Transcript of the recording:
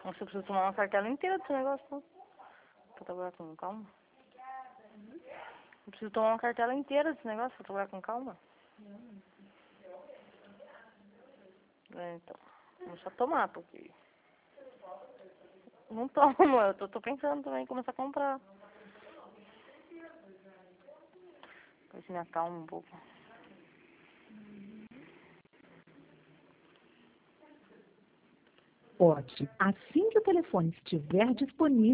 Nossa, eu preciso tomar uma cartela inteira desse negócio, não? Pra trabalhar com calma. Eu preciso tomar uma cartela inteira desse negócio pra trabalhar com calma. É, então. Vou só tomar, porque... Não tomo, eu tô pensando também em começar a comprar. Pra ver se me acalma um pouco. Ótimo. Assim que o telefone estiver disponível,